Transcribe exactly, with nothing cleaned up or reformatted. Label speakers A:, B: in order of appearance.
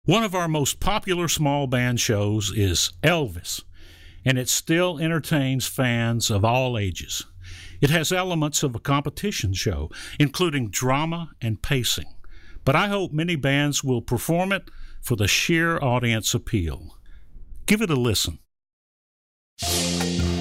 A: One of our most popular small band shows is Elvis, and it still entertains fans of all ages. It has elements of a competition show, including drama and pacing, but I hope many bands will perform it for the sheer audience appeal. Give it a listen.